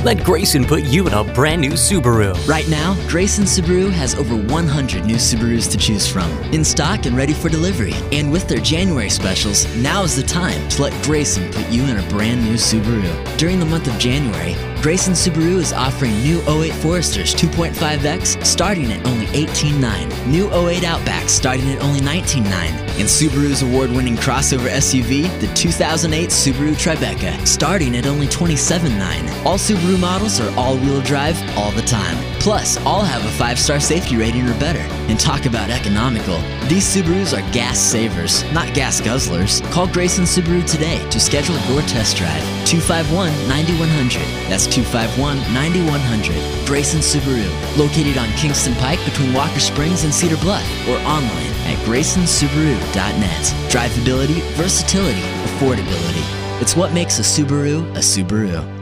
Let Grayson put you in a brand new Subaru. Right now, Grayson Subaru has over 100 new Subarus to choose from, in stock and ready for delivery. And with their January specials, now is the time to let Grayson put you in a brand new Subaru. During the month of January, Grayson Subaru is offering new 08 Foresters 2.5X starting at only $18,900, new 08 Outbacks starting at only $19,900, and Subaru's award-winning crossover SUV, the 2008 Subaru Tribeca, starting at only $27,900. All Subaru models are all-wheel drive all the time. Plus, all have a 5-star safety rating or better. And talk about economical. These Subarus are gas savers, not gas guzzlers. Call Grayson Subaru today to schedule your test drive. 251-9100. That's 251-9100. Grayson Subaru, located on Kingston Pike between Walker Springs and Cedar Bluff, or online at graysonsubaru.net. Drivability, versatility, affordability. It's what makes a Subaru a Subaru.